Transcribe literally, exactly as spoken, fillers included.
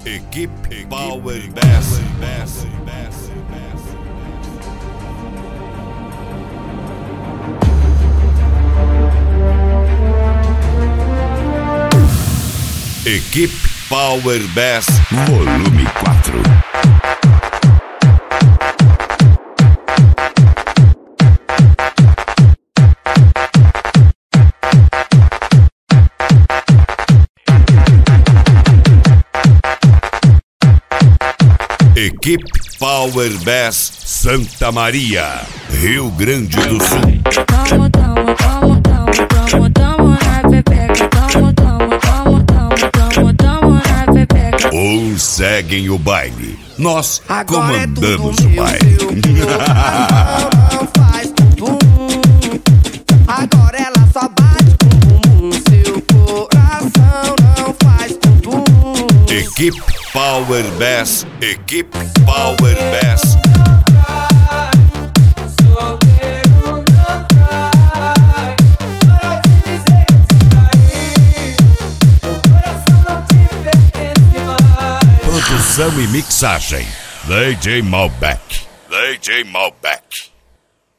Equipe Power Bass. Bass, Bass, Bass. Equipe Power Bass Volume quatro. Equipe Power Bass Santa Maria, Rio Grande do Sul. Tamo, tamo, tamo, tamo, tamo, tamo na pepeca. Tamo, tamo, tamo, tamo, tamo, tamo na pepeca. Uns seguem o baile, nós Agora comandamos é tudo o meu, baile. seu coração não faz bum. Agora ela só bate com bum. Seu coração não faz bum. Equipe Power Bass, Equipe Power Bass. Produção e mixagem, D J Malbec. D J Malbec.